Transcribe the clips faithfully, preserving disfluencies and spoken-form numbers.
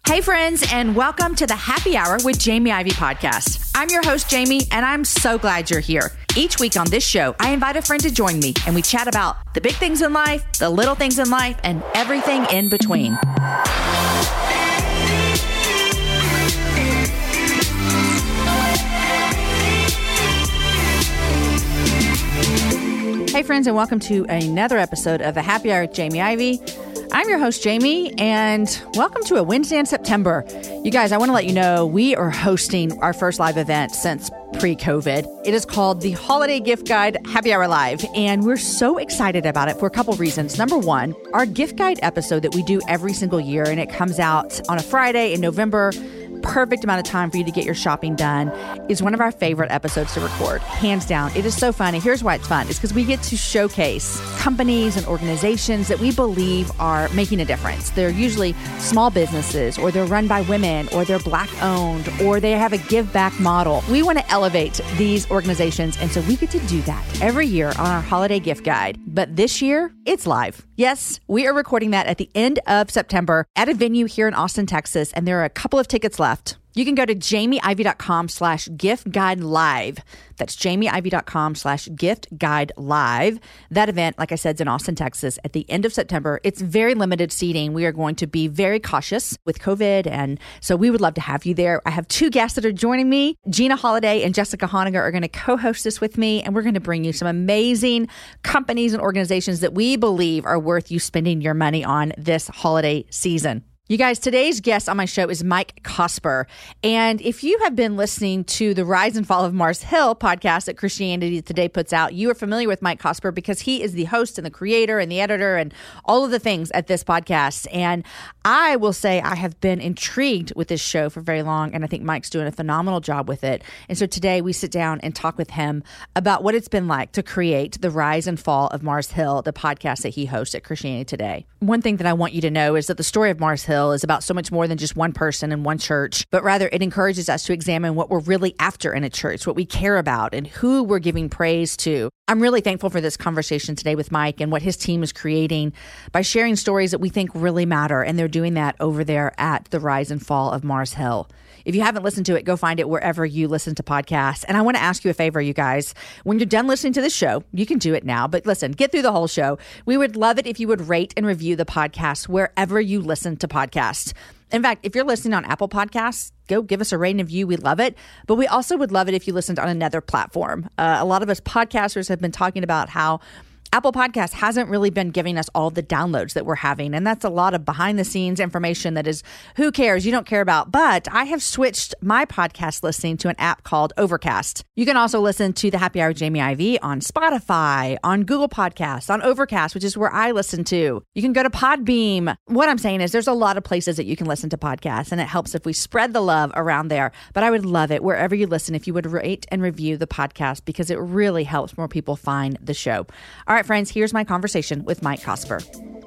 Hey friends, and welcome to the Happy Hour with Jamie Ivey podcast. I'm your host, Jamie, and I'm so glad you're here. Each week on this show, I invite a friend to join me, and we chat about the big things in life, the little things in life, and everything in between. Hey friends, and welcome to another episode of the Happy Hour with Jamie Ivey. I'm your host, Jamie, and welcome to a Wednesday in September. You guys, I want to let you know we are hosting our first live event since pre-COVID. It is called the Holiday Gift Guide Happy Hour Live, and we're so excited about it for a couple reasons. Number one, our gift guide episode that we do every single year, and it comes out on a Friday in November, perfect amount of time for you to get your shopping done, is one of our favorite episodes to record. Hands down. It is so fun. And here's why it's fun. It's because we get to showcase companies and organizations that we believe are making a difference. They're usually small businesses, or they're run by women, or they're Black owned, or they have a give back model. We want to elevate these organizations. And so we get to do that every year on our holiday gift guide. But this year, it's live. Yes, we are recording that at the end of September at a venue here in Austin, Texas. And there are a couple of tickets left. You can go to jamieivey.com slash gift guide live. That's jamieivey.com slash gift guide live. That event, like I said, is in Austin, Texas at the end of September. It's very limited seating. We are going to be very cautious with COVID. And so we would love to have you there. I have two guests that are joining me. Gina Holiday and Jessica Honiger are going to co-host this with me. And we're going to bring you some amazing companies and organizations that we believe are worth you spending your money on this holiday season. You guys, today's guest on my show is Mike Cosper. And if you have been listening to the Rise and Fall of Mars Hill podcast that Christianity Today puts out, you are familiar with Mike Cosper because he is the host and the creator and the editor and all of the things at this podcast. And I will say I have been intrigued with this show for very long, and I think Mike's doing a phenomenal job with it. And so today we sit down and talk with him about what it's been like to create the Rise and Fall of Mars Hill, the podcast that he hosts at Christianity Today. One thing that I want you to know is that the story of Mars Hill is about so much more than just one person and one church, but rather it encourages us to examine what we're really after in a church, what we care about, and who we're giving praise to. I'm really thankful for this conversation today with Mike and what his team is creating by sharing stories that we think really matter, and they're doing that over there at the Rise and Fall of Mars Hill. If you haven't listened to it, go find it wherever you listen to podcasts. And I want to ask you a favor, you guys. When you're done listening to the show, you can do it now, but listen, get through the whole show. We would love it if you would rate and review the podcast wherever you listen to podcasts. In fact, if you're listening on Apple Podcasts, go give us a rating and review. We love it. But we also would love it if you listened on another platform. Uh, a lot of us podcasters have been talking about how Apple Podcasts hasn't really been giving us all the downloads that we're having. And that's a lot of behind the scenes information that is, who cares? You don't care about. But I have switched my podcast listening to an app called Overcast. You can also listen to the Happy Hour with Jamie Ivey on Spotify, on Google Podcasts, on Overcast, which is where I listen to. You can go to Podbeam. What I'm saying is there's a lot of places that you can listen to podcasts, and it helps if we spread the love around there. But I would love it wherever you listen if you would rate and review the podcast, because it really helps more people find the show. All right. All right, friends, here's my conversation with Mike Cosper.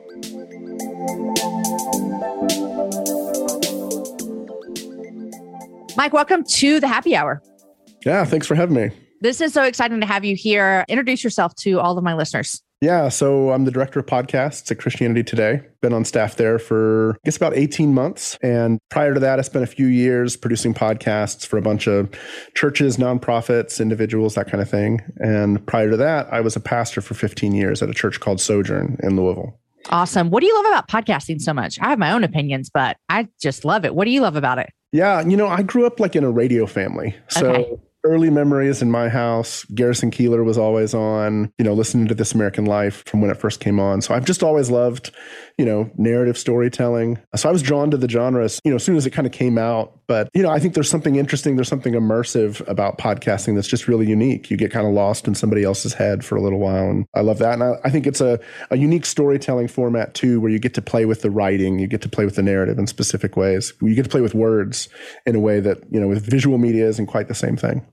Mike, welcome to the Happy Hour. Yeah, thanks for having me. This is so exciting to have you here. Introduce yourself to all of my listeners. Yeah, so I'm the director of podcasts at Christianity Today. Been on staff there for, I guess, about eighteen months. And prior to that, I spent a few years producing podcasts for a bunch of churches, nonprofits, individuals, that kind of thing. And prior to that, I was a pastor for fifteen years at a church called Sojourn in Louisville. Awesome. What do you love about podcasting so much? I have my own opinions, but I just love it. What do you love about it? Yeah, you know, I grew up like in a radio family. So okay. Early memories in my house, Garrison Keillor was always on, you know, listening to This American Life from when it first came on. So I've just always loved, you know, narrative storytelling. So I was drawn to the genre, you know, as soon as it kind of came out. But, you know, I think there's something interesting. There's something immersive about podcasting that's just really unique. You get kind of lost in somebody else's head for a little while. And I love that. And I, I think it's a, a unique storytelling format, too, where you get to play with the writing. You get to play with the narrative in specific ways. You get to play with words in a way that, you know, with visual media isn't quite the same thing.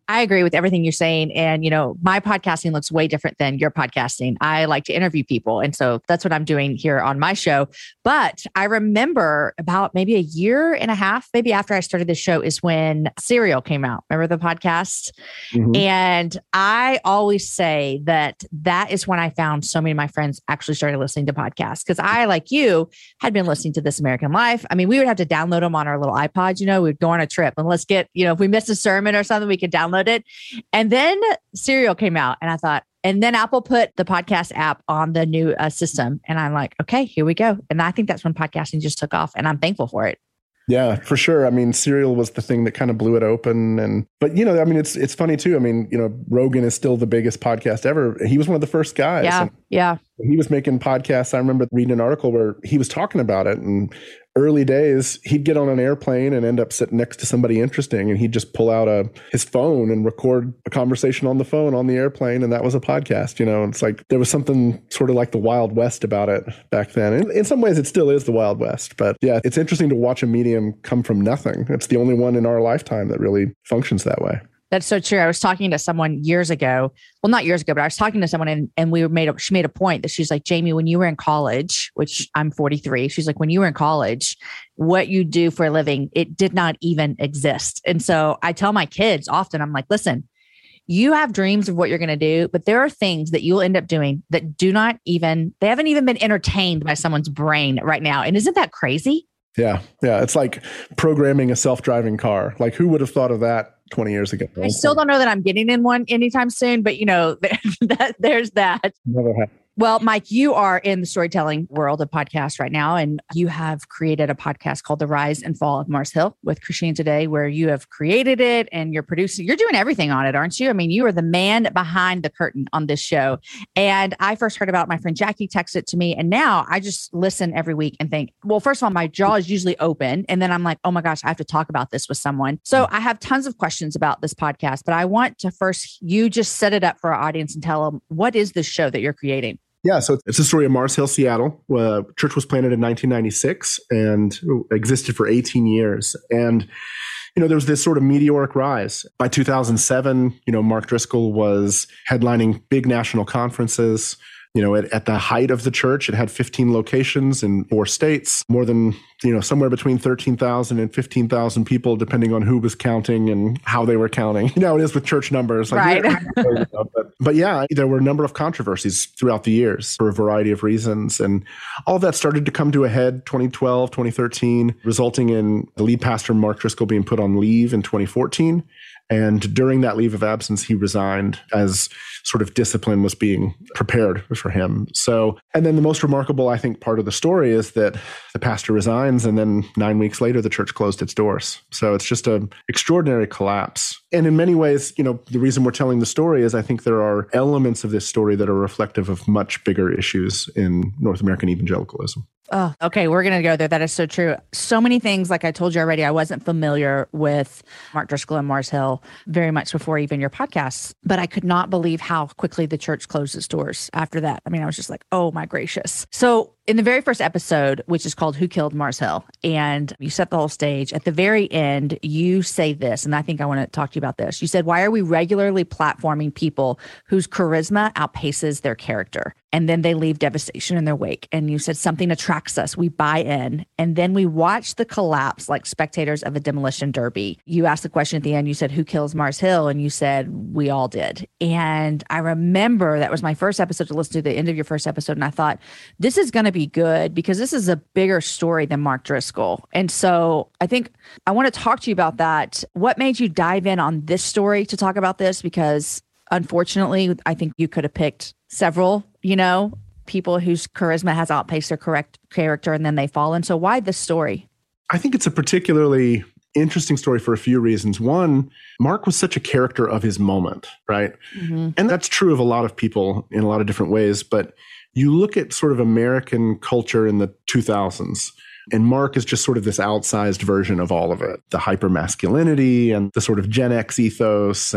I agree with everything you're saying. And, you know, my podcasting looks way different than your podcasting. I like to interview people. And so that's what I'm doing here on my show. But I remember about maybe a year and a half, maybe after I started this show, is when Serial came out. Remember the podcast? Mm-hmm. And I always say that that is when I found so many of my friends actually started listening to podcasts. Because I, like you, had been listening to This American Life. I mean, we would have to download them on our little iPods. You know, we'd go on a trip and let's get, you know, if we missed a sermon or something, we could download it. And then Serial came out and I thought, and then Apple put the podcast app on the new uh, system. And I'm like, okay, here we go. And I think that's when podcasting just took off and I'm thankful for it. Yeah, for sure. I mean, Serial was the thing that kind of blew it open. And, but you know, I mean, it's, it's funny too. I mean, you know, Rogan is still the biggest podcast ever. He was one of the first guys. Yeah. And yeah. he was making podcasts. I remember reading an article where he was talking about it, and early days, he'd get on an airplane and end up sitting next to somebody interesting, and he'd just pull out a his phone and record a conversation on the phone on the airplane, and that was a podcast. You know, it's like there was something sort of like the Wild West about it back then. And in some ways, it still is the Wild West. But yeah, it's interesting to watch a medium come from nothing. It's the only one in our lifetime that really functions that way. That's so true. I was talking to someone years ago. Well, not years ago, but I was talking to someone and, and we were made a, she made a point that she's like, Jamie, when you were in college, which I'm forty-three, she's like, when you were in college, what you do for a living, it did not even exist. And so I tell my kids often, I'm like, listen, you have dreams of what you're going to do, but there are things that you'll end up doing that do not even, they haven't even been entertained by someone's brain right now. And isn't that crazy? Yeah. Yeah. It's like programming a self-driving car. Like, who would have thought of that twenty years ago? I still don't know that I'm getting in one anytime soon, but you know, that, there's that. Never happened. Well, Mike, you are in the storytelling world of podcasts right now, and you have created a podcast called The Rise and Fall of Mars Hill with Christianity Today, where you have created it and you're producing, you're doing everything on it, aren't you? I mean, you are the man behind the curtain on this show. And I first heard about it, my friend Jackie texted it to me, and now I just listen every week and think, well, first of all, my jaw is usually open. And then I'm like, oh my gosh, I have to talk about this with someone. So I have tons of questions about this podcast, but I want to first, you just set it up for our audience and tell them, what is this show that you're creating? Yeah, so it's the story of Mars Hill, Seattle. Uh, church was planted in nineteen ninety-six and existed for eighteen years. And, you know, there was this sort of meteoric rise. By two thousand seven, you know, Mark Driscoll was headlining big national conferences. You know, at, at the height of the church, it had fifteen locations in four states, more than, you know, somewhere between thirteen thousand and fifteen thousand people, depending on who was counting and how they were counting. You know, it is with church numbers. Like, right. but, but yeah, there were a number of controversies throughout the years for a variety of reasons. And all of that started to come to a head twenty twelve, twenty thirteen, resulting in the lead pastor, Mark Driscoll, being put on leave in twenty fourteen. And during that leave of absence, he resigned as sort of discipline was being prepared for him. So, and then the most remarkable, I think, part of the story is that the pastor resigns, and then nine weeks later, the church closed its doors. So it's just an extraordinary collapse. And in many ways, you know, the reason we're telling the story is I think there are elements of this story that are reflective of much bigger issues in North American evangelicalism. Oh, okay. We're going to go there. That is so true. So many things, like I told you already, I wasn't familiar with Mark Driscoll and Mars Hill very much before even your podcasts, but I could not believe how quickly the church closed its doors after that. I mean, I was just like, oh my gracious. So in the very first episode, which is called Who Killed Mars Hill, and you set the whole stage, at the very end, you say this, and I think I want to talk to you about this. You said, why are we regularly platforming people whose charisma outpaces their character? And then they leave devastation in their wake. And you said something attracts us. We buy in. And then we watch the collapse like spectators of a demolition derby. You asked the question at the end. You said, who kills Mars Hill? And you said, we all did. And I remember that was my first episode to listen to, the end of your first episode. And I thought, this is going to be good because this is a bigger story than Mark Driscoll. And so I think I want to talk to you about that. What made you dive in on this story to talk about this? Because unfortunately, I think you could have picked several, you know, people whose charisma has outpaced their correct character and then they fall. And so why this story? I think it's a particularly interesting story for a few reasons. One, Mark was such a character of his moment, right? Mm-hmm. And that's true of a lot of people in a lot of different ways. But you look at sort of American culture in the two thousands, and Mark is just sort of this outsized version of all of it. The hyper-masculinity and the sort of Gen X ethos and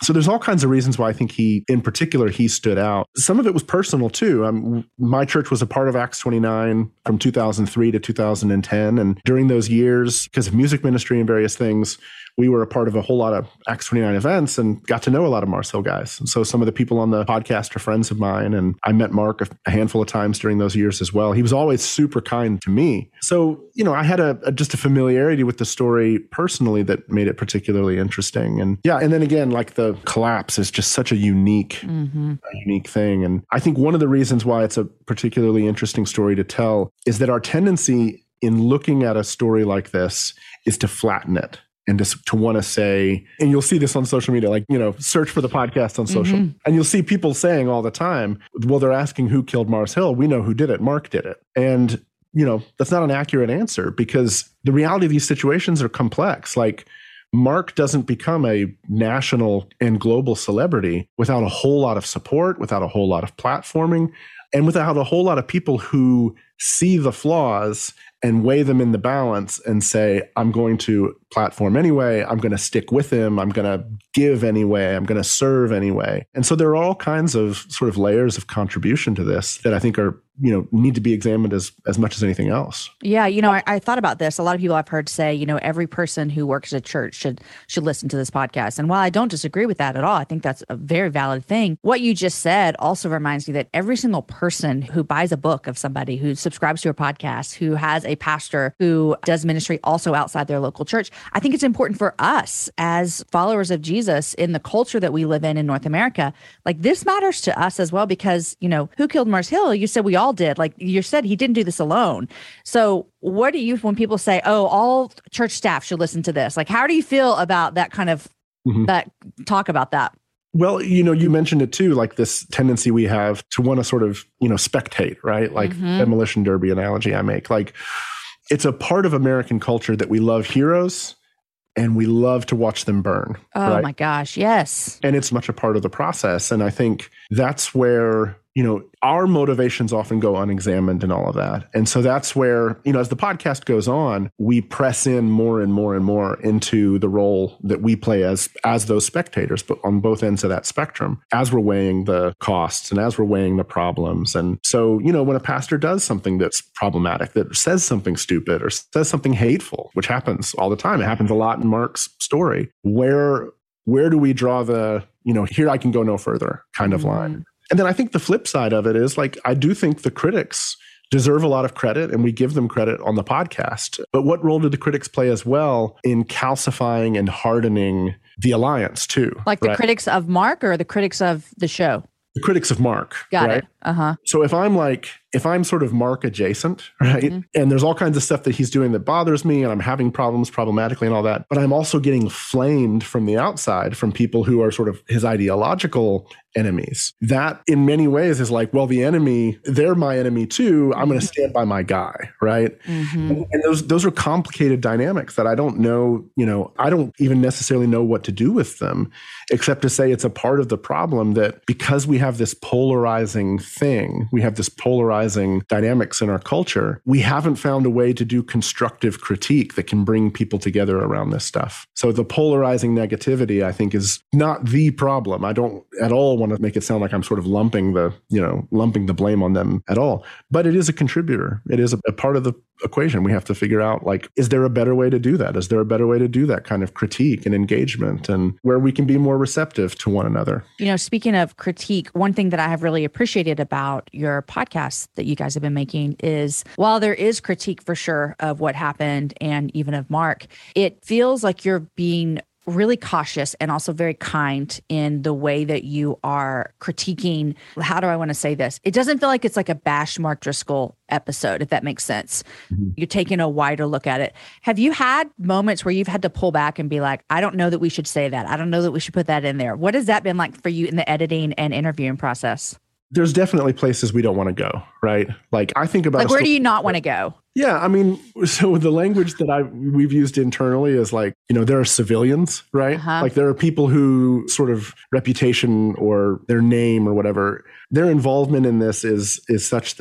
So there's all kinds of reasons why I think he, in particular, he stood out. Some of it was personal too. Um, my church was a part of Acts twenty-nine from two thousand three to two thousand ten. And during those years, because of music ministry and various things, we were a part of a whole lot of Acts twenty-nine events and got to know a lot of Mars Hill guys. And so some of the people on the podcast are friends of mine. And I met Mark a handful of times during those years as well. He was always super kind to me. So, you know, I had a, a just a familiarity with the story personally that made it particularly interesting. And yeah, and then again, like the collapse is just such a unique, mm-hmm. a unique thing. And I think one of the reasons why it's a particularly interesting story to tell is that our tendency in looking at a story like this is to flatten it. And just to want to say, and you'll see this on social media, like, you know, search for the podcast on social. Mm-hmm. And you'll see people saying all the time, well, they're asking who killed Mars Hill. We know who did it. Mark did it. And, you know, that's not an accurate answer because the reality of these situations are complex. Like, Mark doesn't become a national and global celebrity without a whole lot of support, without a whole lot of platforming, and without a whole lot of people who see the flaws and weigh them in the balance and say, I'm going to platform anyway. I'm going to stick with him. I'm going to give anyway. I'm going to serve anyway. And so there are all kinds of sort of layers of contribution to this that I think are, you know, need to be examined as, as much as anything else. Yeah. You know, I, I thought about this. A lot of people I've heard say, you know, every person who works at a church should, should listen to this podcast. And while I don't disagree with that at all, I think that's a very valid thing. What you just said also reminds me that every single person who buys a book of somebody, who subscribes to a podcast, who has a pastor who does ministry also outside their local church, I think it's important for us as followers of Jesus in the culture that we live in in North America. Like, this matters to us as well, because, you know, who killed Mars Hill? You said we all did. Like you said, he didn't do this alone. So what do you, when people say, oh, all church staff should listen to this, like, how do you feel about that kind of, mm-hmm. that talk about that? Well, you know, you mentioned it too, like this tendency we have to want to sort of, you know, spectate, right? Like mm-hmm. demolition derby analogy I make. Like, it's a part of American culture that we love heroes and we love to watch them burn. Oh right? My gosh, yes. And it's much a part of the process. And I think that's where, you know, our motivations often go unexamined and all of that. And so that's where, you know, as the podcast goes on, we press in more and more and more into the role that we play as, as those spectators, but on both ends of that spectrum, as we're weighing the costs and as we're weighing the problems. And so, you know, when a pastor does something that's problematic, that says something stupid or says something hateful, which happens all the time, it happens a lot in Mark's story, where, where do we draw the, you know, here I can go no further kind of mm-hmm. line? And then I think the flip side of it is, like, I do think the critics deserve a lot of credit and we give them credit on the podcast. But what role do the critics play as well in calcifying and hardening the alliance too? Like the right? critics of Mark or the critics of the show? The critics of Mark. Got right? it. Uh-huh. So if I'm like, if I'm sort of Mark adjacent, right? Mm-hmm. And there's all kinds of stuff that he's doing that bothers me and I'm having problems problematically and all that, but I'm also getting flamed from the outside from people who are sort of his ideological enemies. That in many ways is like, well, the enemy, they're my enemy too. I'm going to stand by my guy, right? Mm-hmm. And, and those those are complicated dynamics that I don't know, you know, I don't even necessarily know what to do with them, except to say it's a part of the problem that because we have this polarizing thing, we have this polarizing dynamics in our culture, we haven't found a way to do constructive critique that can bring people together around this stuff. So the polarizing negativity, I think, is not the problem. I don't at all want to make it sound like I'm sort of lumping the, you know, lumping the blame on them at all. But it is a contributor. It is a, a part of the equation. We have to figure out, like, is there a better way to do that? Is there a better way to do that kind of critique and engagement, and where we can be more receptive to one another? You know, speaking of critique, one thing that I have really appreciated about your podcast that you guys have been making is, while there is critique for sure of what happened and even of Mark, it feels like you're being really cautious and also very kind in the way that you are critiquing. How do I want to say this? It doesn't feel like it's like a bash Mark Driscoll episode, if that makes sense. Mm-hmm. You're taking a wider look at it. Have you had moments where you've had to pull back and be like, I don't know that we should say that. I don't know that we should put that in there. What has that been like for you in the editing and interviewing process? There's definitely places we don't want to go, right? Like, I think about... Like, where do you not want to go? Yeah, I mean, so the language that I we've used internally is like, you know, there are civilians, right? Uh-huh. Like, there are people who sort of reputation or their name or whatever, their involvement in this is is such that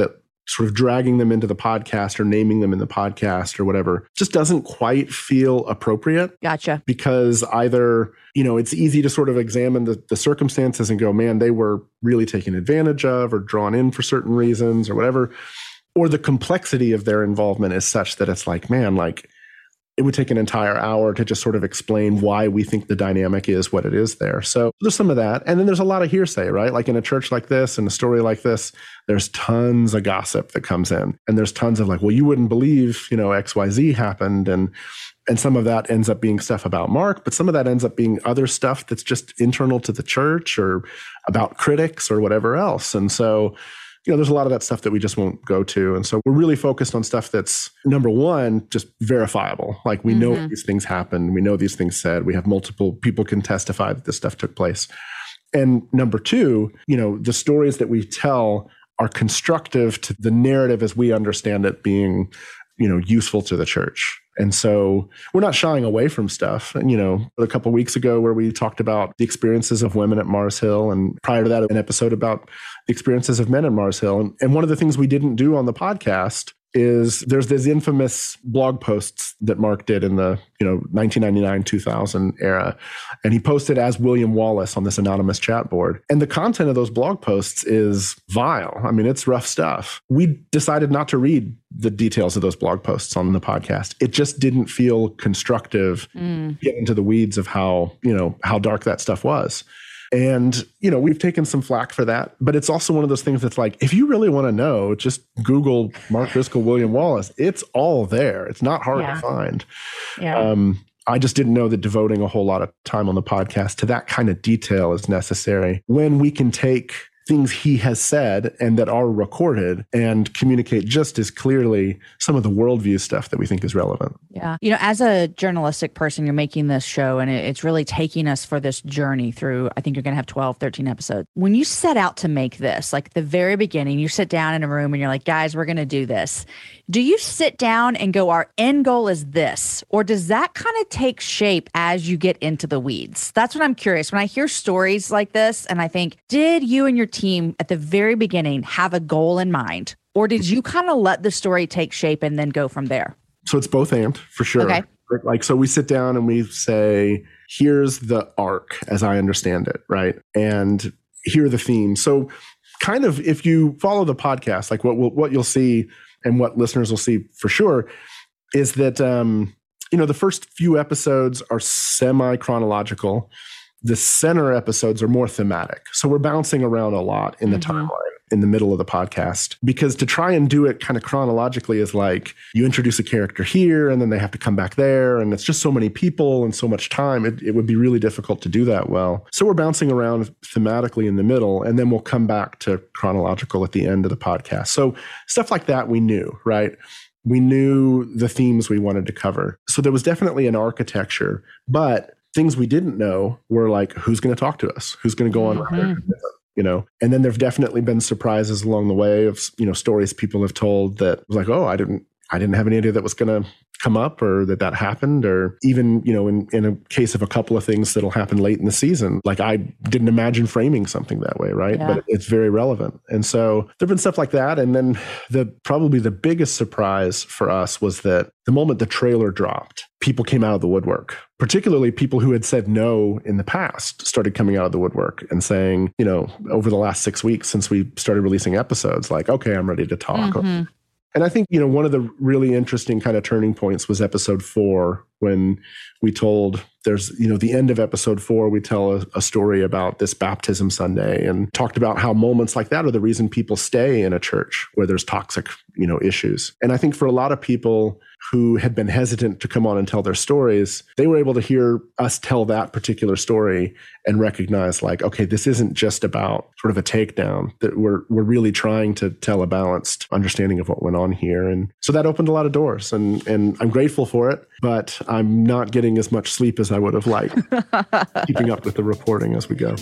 sort of dragging them into the podcast or naming them in the podcast or whatever just doesn't quite feel appropriate. Gotcha. Because either, you know, it's easy to sort of examine the, the circumstances and go, man, they were really taken advantage of or drawn in for certain reasons or whatever. Or the complexity of their involvement is such that it's like, man, like it would take an entire hour to just sort of explain why we think the dynamic is what it is there. So there's some of that. And then there's a lot of hearsay, right? Like in a church like this and a story like this, there's tons of gossip that comes in. And there's tons of like, well, you wouldn't believe, you know, X Y Z happened. And and some of that ends up being stuff about Mark, but some of that ends up being other stuff that's just internal to the church or about critics or whatever else. And so you know, there's a lot of that stuff that we just won't go to. And so we're really focused on stuff that's, number one, just verifiable. Like we mm-hmm. know these things happened. We know these things said. We have multiple people can testify that this stuff took place. And number two, you know, the stories that we tell are constructive to the narrative as we understand it being, you know, useful to the church. And so we're not shying away from stuff. And, you know, a couple of weeks ago where we talked about the experiences of women at Mars Hill, and prior to that, an episode about the experiences of men at Mars Hill. And, and one of the things we didn't do on the podcast is there's these infamous blog posts that Mark did in the, you know, nineteen ninety-nine, two thousand era. And he posted as William Wallace on this anonymous chat board. And the content of those blog posts is vile. I mean, it's rough stuff. We decided not to read the details of those blog posts on the podcast. It just didn't feel constructive mm. to get into the weeds of how, you know, how dark that stuff was. And, you know, we've taken some flack for that, but it's also one of those things that's like, if you really want to know, just Google Mark Driscoll, William Wallace. It's all there. It's not hard yeah. to find. Yeah. Um, I just didn't know that devoting a whole lot of time on the podcast to that kind of detail is necessary when we can take things he has said and that are recorded and communicate just as clearly some of the worldview stuff that we think is relevant. Yeah. You know, as a journalistic person, you're making this show and it's really taking us for this journey through, I think you're going to have twelve, thirteen episodes. When you set out to make this, like the very beginning, you sit down in a room and you're like, guys, we're going to do this. Do you sit down and go, our end goal is this? Or does that kind of take shape as you get into the weeds? That's what I'm curious. When I hear stories like this and I think, did you and your team at the very beginning have a goal in mind? Or did you kind of let the story take shape and then go from there? So it's both and, for sure. Okay. Like, so we sit down and we say, here's the arc as I understand it, right? And here are the themes. So kind of if you follow the podcast, like what we'll, what you'll see and what listeners will see for sure is that, um, you know, the first few episodes are semi-chronological. The center episodes are more thematic. So we're bouncing around a lot in the mm-hmm. timeline in the middle of the podcast, because to try and do it kind of chronologically is like you introduce a character here and then they have to come back there. And it's just so many people and so much time. It, it would be really difficult to do that well. So we're bouncing around thematically in the middle, and then we'll come back to chronological at the end of the podcast. So stuff like that we knew, right? We knew the themes we wanted to cover. So there was definitely an architecture, but things we didn't know were like, who's going to talk to us? Who's going to go on? Mm-hmm. You know, and then there've definitely been surprises along the way of, you know, stories people have told that was like, oh, I didn't, I didn't have any idea that was going to come up or that that happened. Or even, you know, in, in a case of a couple of things that'll happen late in the season, like I didn't imagine framing something that way. Right. Yeah. But it's very relevant. And so there've been stuff like that. And then the, probably the biggest surprise for us was that the moment the trailer dropped, people came out of the woodwork, particularly people who had said no in the past started coming out of the woodwork and saying, you know, over the last six weeks since we started releasing episodes, like, okay, I'm ready to talk. Mm-hmm. And I think, you know, one of the really interesting kind of turning points was episode four, when we told there's, you know, the end of episode four, we tell a, a story about this baptism Sunday and talked about how moments like that are the reason people stay in a church where there's toxic, you know, issues. And I think for a lot of people who had been hesitant to come on and tell their stories, they were able to hear us tell that particular story and recognize like, okay, this isn't just about sort of a takedown, that we're we're really trying to tell a balanced understanding of what went on here. And so that opened a lot of doors, and and I'm grateful for it, but I'm not getting as much sleep as I would have liked, keeping up with the reporting as we go.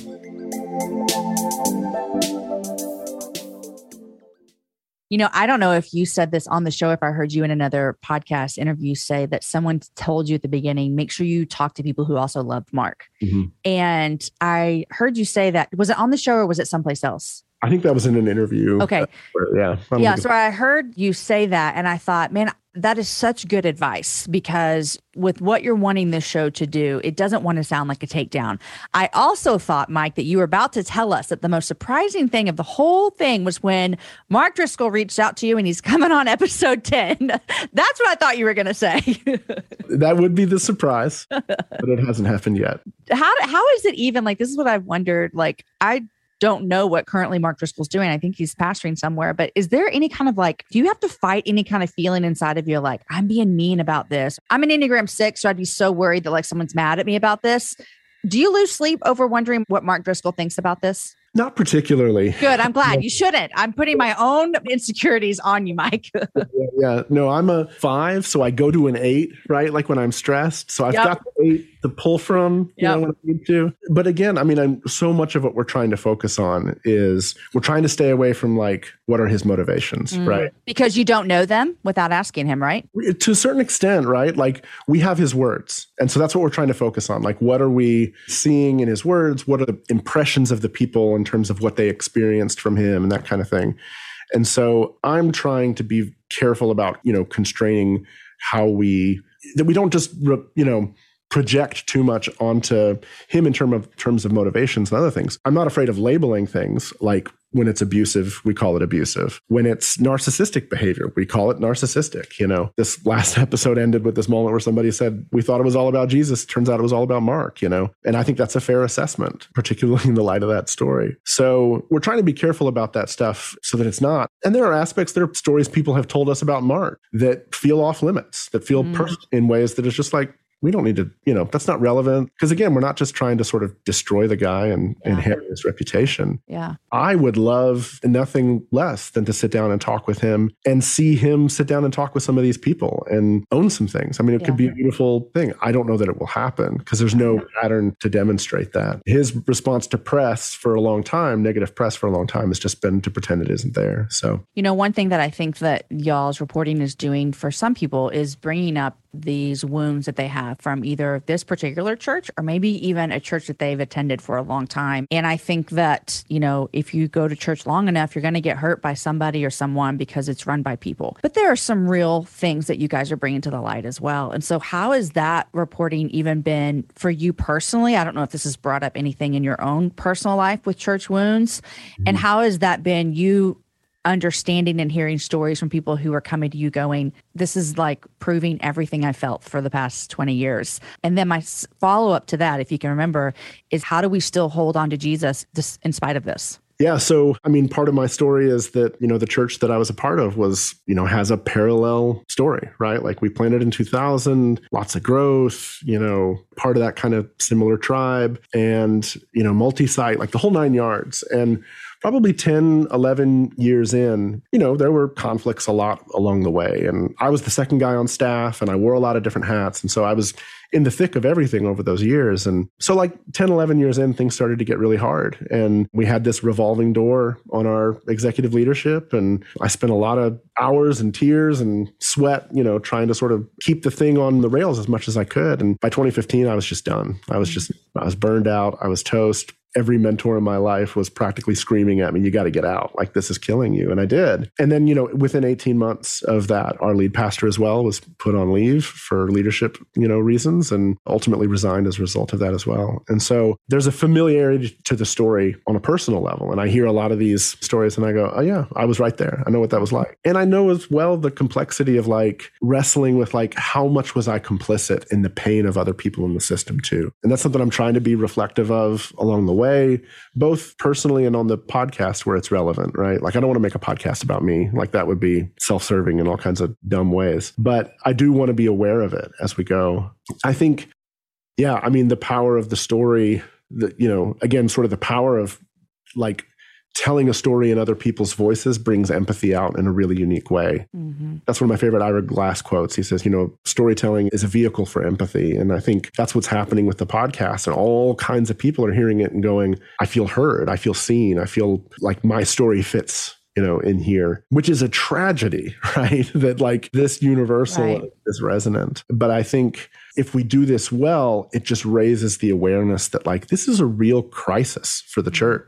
You know, I don't know if you said this on the show, if I heard you in another podcast interview say that someone told you at the beginning, make sure you talk to people who also loved Mark. Mm-hmm. And I heard you say that. Was it on the show or was it someplace else? I think that was in an interview. Okay. Where, yeah. Yeah. So I heard you say that and I thought, man, that is such good advice because with what you're wanting this show to do, it doesn't want to sound like a takedown. I also thought, Mike, that you were about to tell us that the most surprising thing of the whole thing was when Mark Driscoll reached out to you and he's coming on episode ten. That's what I thought you were going to say. That would be the surprise, but it hasn't happened yet. How, how is it even like, this is what I've wondered. Like, I don't know what currently Mark Driscoll's doing. I think he's pastoring somewhere, but is there any kind of like, do you have to fight any kind of feeling inside of you? Like, I'm being mean about this. I'm an Enneagram six, so I'd be so worried that like someone's mad at me about this. Do you lose sleep over wondering what Mark Driscoll thinks about this? Not particularly. Good. I'm glad. You shouldn't. I'm putting my own insecurities on you, Mike. yeah, yeah. No, I'm a five, so I go to an eight, right? Like when I'm stressed. So I've yep. got the eight to pull from, you yep. know, when I need to. But again, I mean, I'm so much of what we're trying to focus on is we're trying to stay away from like, what are his motivations, mm. right? Because you don't know them without asking him, right? To a certain extent, right? Like we have his words. And so that's what we're trying to focus on. Like, what are we seeing in his words? What are the impressions of the people in terms of what they experienced from him and that kind of thing? And so I'm trying to be careful about, you know, constraining how we, that we don't just, you know, project too much onto him in term of terms of motivations and other things. I'm not afraid of labeling things like when it's abusive, we call it abusive. When it's narcissistic behavior, we call it narcissistic. You know, this last episode ended with this moment where somebody said, we thought it was all about Jesus. Turns out it was all about Mark, you know, and I think that's a fair assessment, particularly in the light of that story. So we're trying to be careful about that stuff so that it's not. And there are aspects, there are stories people have told us about Mark that feel off limits, that feel mm. personal in ways that is just like, we don't need to, you know, that's not relevant. Because again, we're not just trying to sort of destroy the guy and yeah. inherit his reputation. Yeah. I would love nothing less than to sit down and talk with him and see him sit down and talk with some of these people and own some things. I mean, it yeah. could be a beautiful thing. I don't know that it will happen because there's no pattern to demonstrate that. His response to press for a long time, negative press for a long time, has just been to pretend it isn't there. So, you know, one thing that I think that y'all's reporting is doing for some people is bringing up these wounds that they have from either this particular church or maybe even a church that they've attended for a long time. And I think that, you know, if you go to church long enough, you're going to get hurt by somebody or someone because it's run by people. But there are some real things that you guys are bringing to the light as well. And so how has that reporting even been for you personally? I don't know if this has brought up anything in your own personal life with church wounds. And how has that been you understanding and hearing stories from people who are coming to you going, this is like proving everything I felt for the past twenty years. And then my follow up to that, if you can remember, is how do we still hold on to Jesus in spite of this? Yeah. So, I mean, part of my story is that, you know, the church that I was a part of was, you know, has a parallel story, right? Like we planted in two thousand, lots of growth, you know, part of that kind of similar tribe and, you know, multi-site, like the whole nine yards. And probably ten, eleven years in, you know, there were conflicts a lot along the way. And I was the second guy on staff and I wore a lot of different hats. And so I was in the thick of everything over those years. And so like ten, eleven years in, things started to get really hard. And we had this revolving door on our executive leadership. And I spent a lot of hours and tears and sweat, you know, trying to sort of keep the thing on the rails as much as I could. And by twenty fifteen, I was just done. I was just, I was burned out. I was toast. Every mentor in my life was practically screaming at me, you got to get out. Like, this is killing you. And I did. And then, you know, within eighteen months of that, our lead pastor as well was put on leave for leadership, you know, reasons and ultimately resigned as a result of that as well. And so there's a familiarity to the story on a personal level. And I hear a lot of these stories and I go, oh yeah, I was right there. I know what that was like. And I know as well the complexity of like wrestling with like, how much was I complicit in the pain of other people in the system too? And that's something I'm trying to be reflective of along the way, both personally and on the podcast where it's relevant, right? Like I don't want to make a podcast about me. Like that would be self-serving in all kinds of dumb ways. But I do want to be aware of it as we go. I think, yeah, I mean, the power of the story, the, you know, again, sort of the power of like telling a story in other people's voices brings empathy out in a really unique way. Mm-hmm. That's one of my favorite Ira Glass quotes. He says, you know, storytelling is a vehicle for empathy. And I think that's what's happening with the podcast. And all kinds of people are hearing it and going, I feel heard. I feel seen. I feel like my story fits, you know, in here, which is a tragedy, right? That like this universal right. is resonant. But I think if we do this well, it just raises the awareness that like this is a real crisis for the church. Mm-hmm.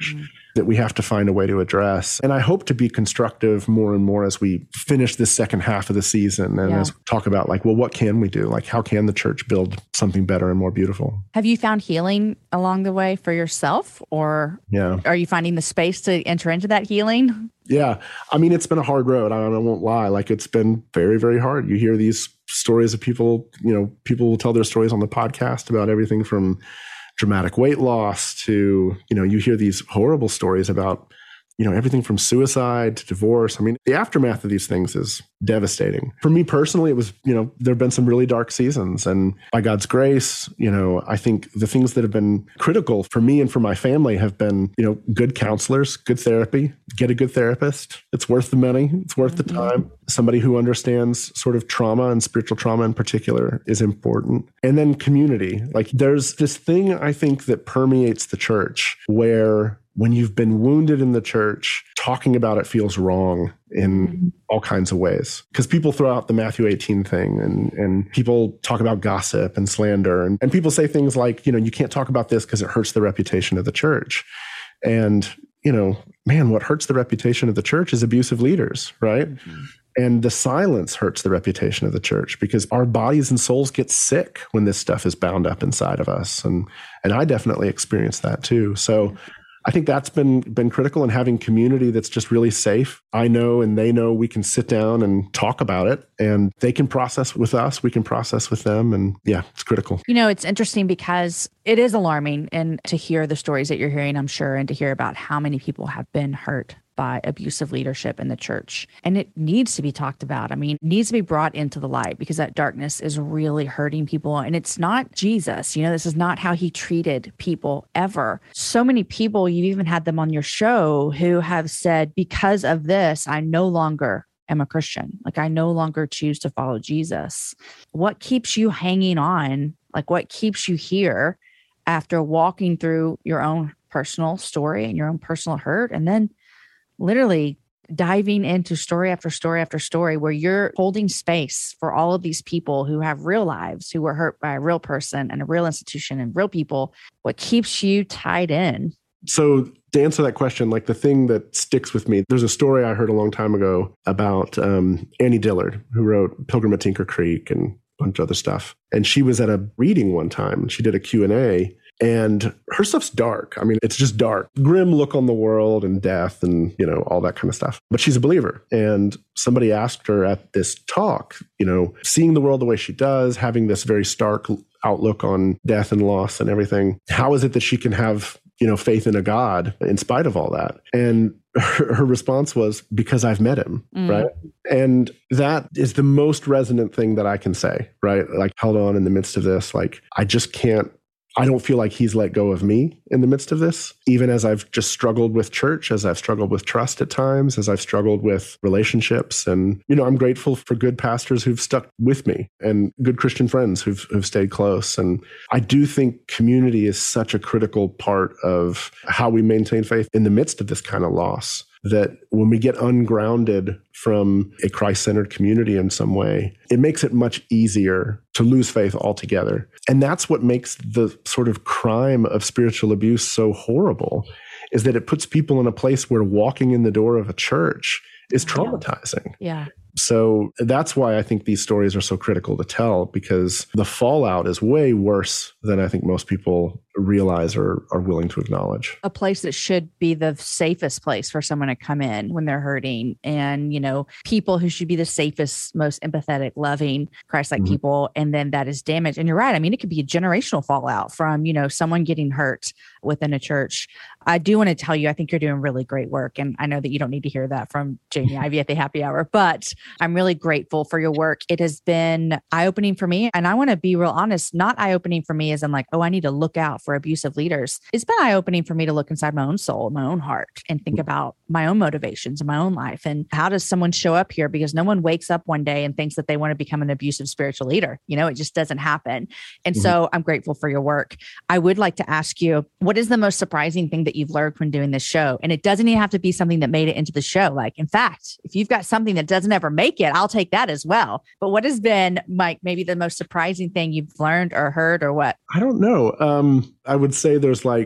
that we have to find a way to address. And I hope to be constructive more and more as we finish this second half of the season and yeah. as we talk about like, well, what can we do? Like, how can the church build something better and more beautiful? Have you found healing along the way for yourself, or yeah. are you finding the space to enter into that healing? Yeah. I mean, it's been a hard road. I, I won't lie. Like, it's been very, very hard. You hear these stories of people, you know, people will tell their stories on the podcast about everything from dramatic weight loss to, you know, you hear these horrible stories about, you know, everything from suicide to divorce. I mean, the aftermath of these things is devastating. For me personally, it was, you know, there have been some really dark seasons. And by God's grace, you know, I think the things that have been critical for me and for my family have been, you know, good counselors, good therapy, get a good therapist. It's worth the money. It's worth mm-hmm. the time. Somebody who understands sort of trauma and spiritual trauma in particular is important. And then community. Like, there's this thing I think that permeates the church where when you've been wounded in the church, talking about it feels wrong in all kinds of ways. Because people throw out the Matthew eighteen thing, and, and people talk about gossip and slander. And, and people say things like, you know, you can't talk about this because it hurts the reputation of the church. And, you know, man, what hurts the reputation of the church is abusive leaders, right? Mm-hmm. And the silence hurts the reputation of the church because our bodies and souls get sick when this stuff is bound up inside of us. And, and I definitely experienced that too. So I think that's been been critical, in having community that's just really safe. I know and they know we can sit down and talk about it, and they can process with us. We can process with them. And yeah, it's critical. You know, it's interesting because it is alarming, and to hear the stories that you're hearing, I'm sure, and to hear about how many people have been hurt by abusive leadership in the church. And it needs to be talked about. I mean, it needs to be brought into the light because that darkness is really hurting people. And it's not Jesus. You know, this is not how he treated people ever. So many people, you've even had them on your show, who have said, because of this, I no longer am a Christian. Like, I no longer choose to follow Jesus. What keeps you hanging on? Like, what keeps you here after walking through your own personal story and your own personal hurt, and then literally diving into story after story after story where you're holding space for all of these people who have real lives, who were hurt by a real person and a real institution and real people? What keeps you tied in? So to answer that question, like, the thing that sticks with me, there's a story I heard a long time ago about um, Annie Dillard, who wrote Pilgrim at Tinker Creek and a bunch of other stuff. And she was at a reading one time. She did a Q and A. And her stuff's dark. I mean, it's just dark. Grim look on the world and death and, you know, all that kind of stuff. But she's a believer. And somebody asked her at this talk, you know, seeing the world the way she does, having this very stark outlook on death and loss and everything, how is it that she can have, you know, faith in a God in spite of all that? And her, her response was, because I've met him, mm. right? And that is the most resonant thing that I can say, right? Like, held on in the midst of this. Like, I just can't, I don't feel like he's let go of me in the midst of this, even as I've just struggled with church, as I've struggled with trust at times, as I've struggled with relationships. And, you know, I'm grateful for good pastors who've stuck with me and good Christian friends who've, who've stayed close. And I do think community is such a critical part of how we maintain faith in the midst of this kind of loss, that when we get ungrounded from a Christ-centered community in some way, it makes it much easier to lose faith altogether. And that's what makes the sort of crime of spiritual abuse so horrible, is that it puts people in a place where walking in the door of a church is traumatizing. Yeah. So that's why I think these stories are so critical to tell, because the fallout is way worse than I think most people realize or are willing to acknowledge. A place that should be the safest place for someone to come in when they're hurting, and, you know, people who should be the safest, most empathetic, loving, Christ-like mm-hmm. people. And then that is damaged. And you're right. I mean, it could be a generational fallout from, you know, someone getting hurt within a church. I do want to tell you, I think you're doing really great work. And I know that you don't need to hear that from Jamie Ivey at the Happy Hour, but I'm really grateful for your work. It has been eye-opening for me. And I want to be real honest, not eye-opening for me as in like, oh, I need to look out for abusive leaders. It's been eye-opening for me to look inside my own soul, my own heart, and think about my own motivations in my own life. And how does someone show up here? Because no one wakes up one day and thinks that they want to become an abusive spiritual leader. You know, it just doesn't happen. And mm-hmm. so I'm grateful for your work. I would like to ask you, what is the most surprising thing that you've learned when doing this show? And it doesn't even have to be something that made it into the show. Like, in fact, if you've got something that doesn't ever make it, I'll take that as well. But what has been, Mike, maybe the most surprising thing you've learned or heard or what? I don't know. Um, I would say there's like,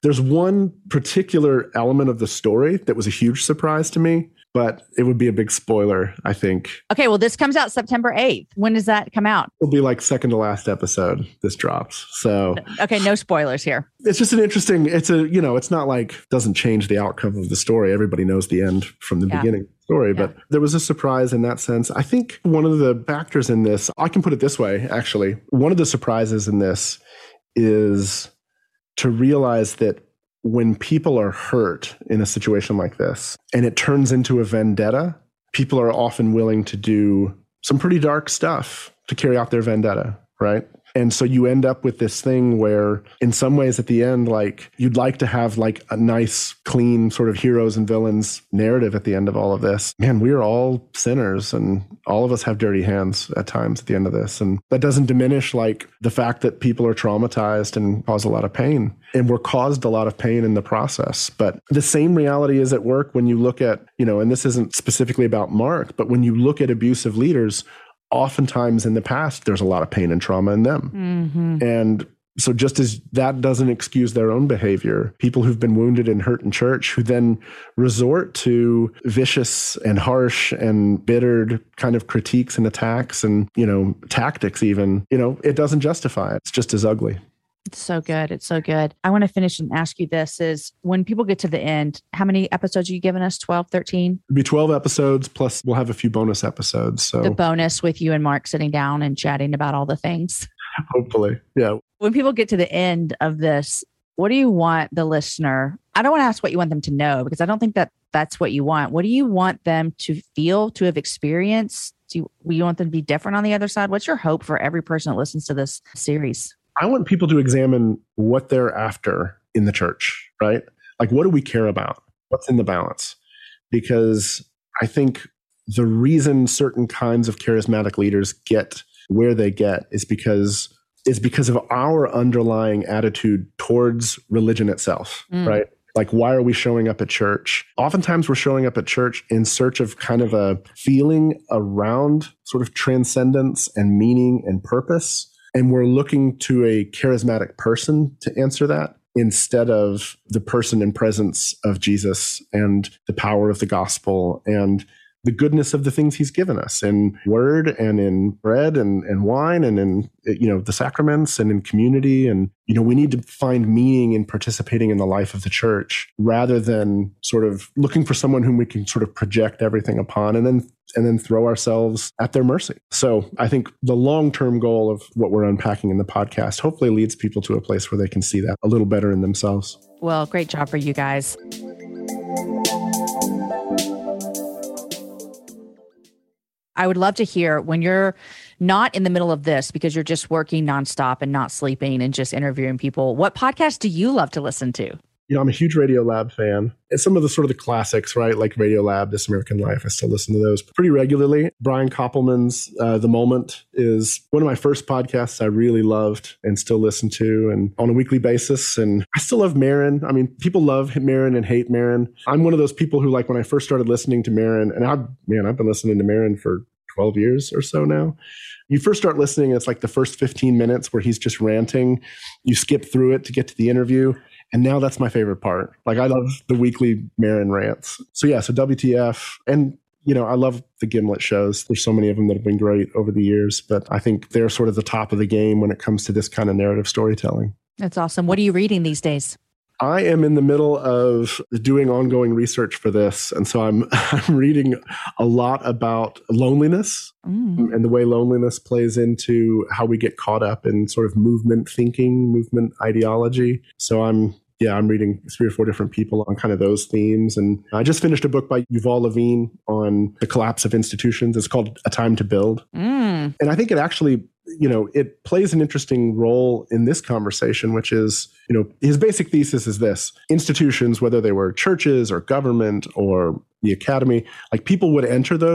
There's one particular element of the story that was a huge surprise to me, but it would be a big spoiler, I think. Okay, well, this comes out September eighth. When does that come out? It'll be like second to last episode this drops. So okay, no spoilers here. It's just an interesting, it's a, you know, it's not like doesn't change the outcome of the story. Everybody knows the end from the yeah. beginning story, yeah. but there was a surprise in that sense. I think one of the factors in this, I can put it this way, actually. One of the surprises in this is to realize that when people are hurt in a situation like this and it turns into a vendetta, people are often willing to do some pretty dark stuff to carry out their vendetta, right? And so you end up with this thing where in some ways at the end, like you'd like to have like a nice, clean sort of heroes and villains narrative at the end of all of this. Man, we are all sinners and all of us have dirty hands at times at the end of this. And that doesn't diminish like the fact that people are traumatized and cause a lot of pain. And we're caused a lot of pain in the process. But the same reality is at work when you look at, you know, and this isn't specifically about Mark, but when you look at abusive leaders, oftentimes in the past, there's a lot of pain and trauma in them. Mm-hmm. And so just as that doesn't excuse their own behavior, people who've been wounded and hurt in church who then resort to vicious and harsh and bittered kind of critiques and attacks and, you know, tactics even, you know, it doesn't justify it. It's just as ugly. It's so good. It's so good. I want to finish and ask you this is when people get to the end, how many episodes are you giving us? twelve, thirteen? It'll be twelve episodes, plus we'll have a few bonus episodes. So the bonus with you and Mark sitting down and chatting about all the things. Hopefully. Yeah. When people get to the end of this, what do you want the listener? I don't want to ask what you want them to know because I don't think that that's what you want. What do you want them to feel, to have experienced? Do you, do you want them to be different on the other side? What's your hope for every person that listens to this series? I want people to examine what they're after in the church, right? Like, what do we care about? What's in the balance? Because I think the reason certain kinds of charismatic leaders get where they get is because is because of our underlying attitude towards religion itself, mm. right? Like, why are we showing up at church? Oftentimes we're showing up at church in search of kind of a feeling around sort of transcendence and meaning and purpose. And we're looking to a charismatic person to answer that instead of the person and presence of Jesus and the power of the gospel and the goodness of the things he's given us in word and in bread and, and wine and in, you know, the sacraments and in community. And, you know, we need to find meaning in participating in the life of the church rather than sort of looking for someone whom we can sort of project everything upon and then and then throw ourselves at their mercy. So I think the long-term goal of what we're unpacking in the podcast hopefully leads people to a place where they can see that a little better in themselves. Well, great job for you guys. I would love to hear when you're not in the middle of this because you're just working nonstop and not sleeping and just interviewing people. What podcast do you love to listen to? You know, I'm a huge Radiolab fan. And some of the sort of the classics, right? Like Radiolab, This American Life. I still listen to those pretty regularly. Brian Koppelman's uh, The Moment is one of my first podcasts I really loved and still listen to and on a weekly basis. And I still love Maron. I mean, people love Maron and hate Maron. I'm one of those people who, like, when I first started listening to Maron, and I, man, I've been listening to Maron for twelve years or so now. You first start listening, it's like the first fifteen minutes where he's just ranting. You skip through it to get to the interview. And now that's my favorite part. Like, I love the weekly Maron rants. So yeah, so W T F. And, you know, I love the Gimlet shows. There's so many of them that have been great over the years, but I think they're sort of the top of the game when it comes to this kind of narrative storytelling. That's awesome. What are you reading these days? I am in the middle of doing ongoing research for this. And so I'm I'm reading a lot about loneliness mm. and the way loneliness plays into how we get caught up in sort of movement thinking, movement ideology. So I'm Yeah, I'm reading three or four different people on kind of those themes. And I just finished a book by Yuval Levine on the collapse of institutions. It's called A Time to Build. Mm. And I think it actually, you know, it plays an interesting role in this conversation, which is, you know, his basic thesis is this: institutions, whether they were churches or government or the academy, like, people would enter those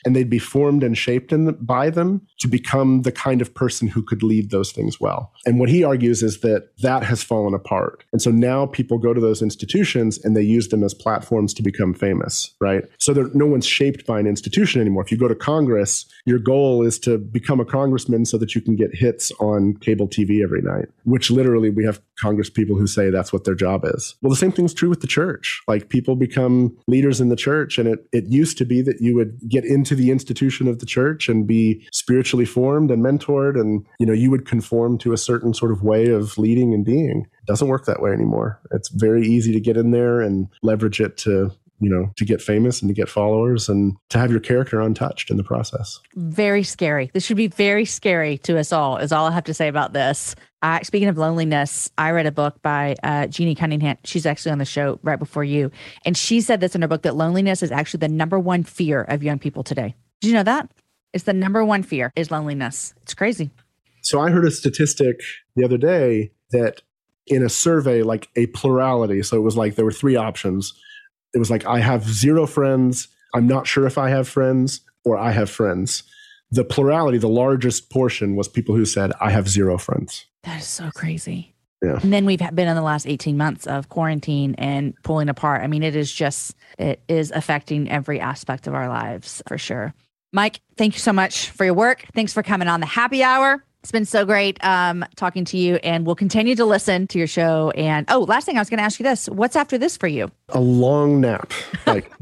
and they'd be formed and shaped in the, by them to become the kind of person who could lead those things well. And what he argues is that that has fallen apart. And so now people go to those institutions and they use them as platforms to become famous, right? So there, no one's shaped by an institution anymore. If you go to Congress, your goal is to become a congressman so that you can get hits on cable T V every night, which literally we have Congress people who say that's what their job is. Well, the same thing's true with the church. Like people become leaders in the church, and it, it used to be that you would get into the institution of the church and be spiritually formed and mentored, and you know you would conform to a certain sort of way of leading and being. It doesn't work that way anymore. It's very easy to get in there and leverage it to you know, to get famous and to get followers and to have your character untouched in the process. Very scary. This should be very scary to us all, is all I have to say about this. Uh, speaking of loneliness, I read a book by uh, Jeannie Cunningham. She's actually on the show right before you. And she said this in her book, that loneliness is actually the number one fear of young people today. Did you know that? It's the number one fear is loneliness. It's crazy. So I heard a statistic the other day that in a survey, like a plurality, so it was like there were three options. It was like, I have zero friends, I'm not sure if I have friends, or I have friends. The plurality, the largest portion, was people who said, I have zero friends. That is so crazy. Yeah. And then we've been in the last eighteen months of quarantine and pulling apart. I mean, it is just, it is affecting every aspect of our lives for sure. Mike, thank you so much for your work. Thanks for coming on the Happy Hour. It's been so great um, talking to you, and we'll continue to listen to your show. And oh, last thing I was going to ask you this. What's after this for you? A long nap. Like,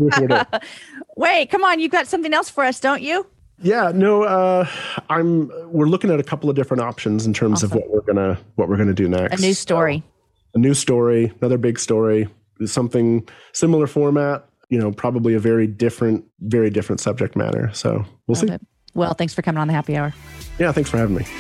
wait, come on. You've got something else for us, don't you? Yeah, no, uh, I'm, we're looking at a couple of different options in terms awesome. of what we're going to, what we're going to do next. A new story. Uh, a new story, another big story, something similar format, you know, probably a very different, very different subject matter. So we'll Love see. It. Well, thanks for coming on the Happy Hour. Yeah, thanks for having me.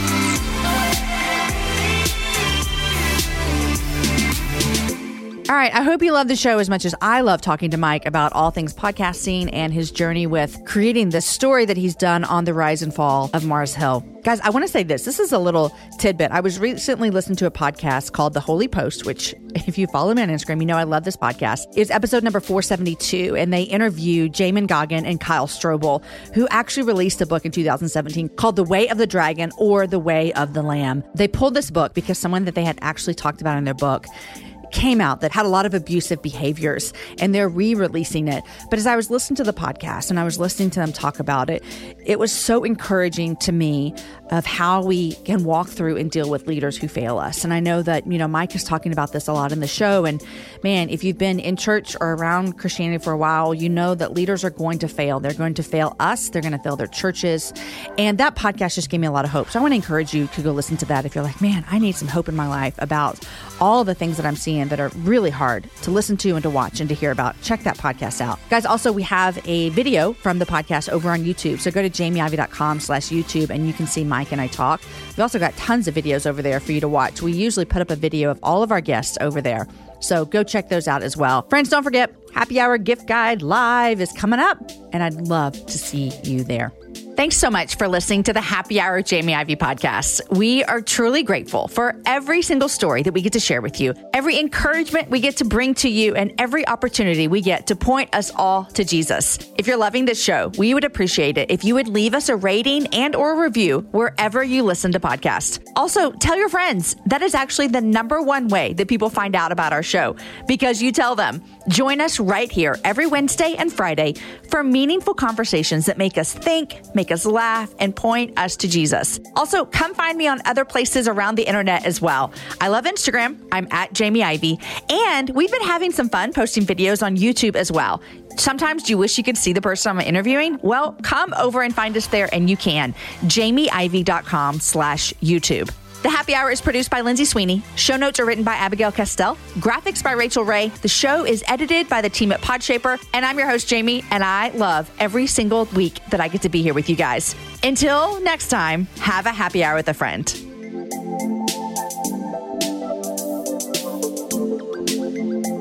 All right. I hope you love the show as much as I love talking to Mike about all things podcasting and his journey with creating this story that he's done on the rise and fall of Mars Hill. Guys, I want to say this. This is a little tidbit. I was recently listening to a podcast called The Holy Post, which if you follow me on Instagram, you know I love this podcast. It's episode number four seventy-two, and they interviewed Jamin Goggin and Kyle Strobel, who actually released a book in two thousand seventeen called The Way of the Dragon or The Way of the Lamb. They pulled this book because someone that they had actually talked about in their book came out that had a lot of abusive behaviors, and they're re-releasing it. But as I was listening to the podcast and I was listening to them talk about it, it was so encouraging to me of how we can walk through and deal with leaders who fail us. And I know that, you know, Mike is talking about this a lot in the show. And man, if you've been in church or around Christianity for a while, you know that leaders are going to fail. They're going to fail us. They're going to fail their churches. And that podcast just gave me a lot of hope. So I want to encourage you to go listen to that if you're like, man, I need some hope in my life about all the things that I'm seeing that are really hard to listen to and to watch and to hear about. Check that podcast out. Guys, also, we have a video from the podcast over on YouTube. So go to jamie ivey dot com slash YouTube and you can see Mike and I talk. We've also got tons of videos over there for you to watch. We usually put up a video of all of our guests over there. So go check those out as well. Friends, don't forget, Happy Hour Gift Guide Live is coming up, and I'd love to see you there. Thanks so much for listening to the Happy Hour Jamie Ivey podcast. We are truly grateful for every single story that we get to share with you, every encouragement we get to bring to you, and every opportunity we get to point us all to Jesus. If you're loving this show, we would appreciate it if you would leave us a rating and or a review wherever you listen to podcasts. Also, tell your friends. That is actually the number one way that people find out about our show, because you tell them. Join us right here every Wednesday and Friday for meaningful conversations that make us think, make us laugh, and point us to Jesus. Also, come find me on other places around the internet as well. I love Instagram. I'm at Jamie Ivey, and we've been having some fun posting videos on YouTube as well. Sometimes do you wish you could see the person I'm interviewing? Well, come over and find us there, and you can. jamie ivey dot com slash YouTube. The Happy Hour is produced by Lindsay Sweeney. Show notes are written by Abigail Castell. Graphics by Rachel Ray. The show is edited by the team at Podshaper. And I'm your host, Jamie, and I love every single week that I get to be here with you guys. Until next time, have a happy hour with a friend.